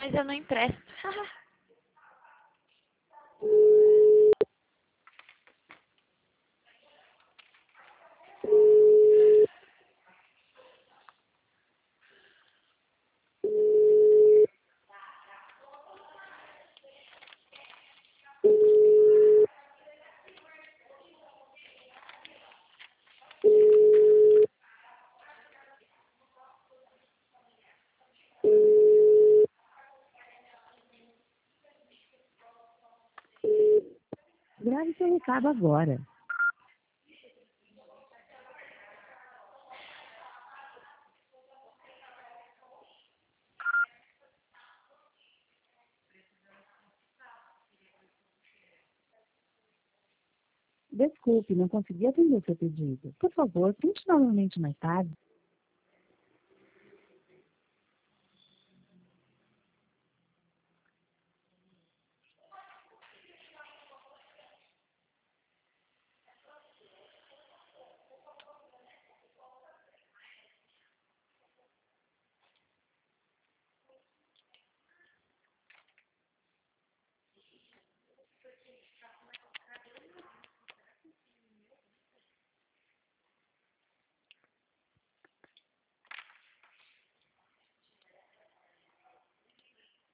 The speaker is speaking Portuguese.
mas eu não empresto. Grave seu recado agora. Desculpe, não consegui atender seu pedido. Por favor, tente novamente mais tarde.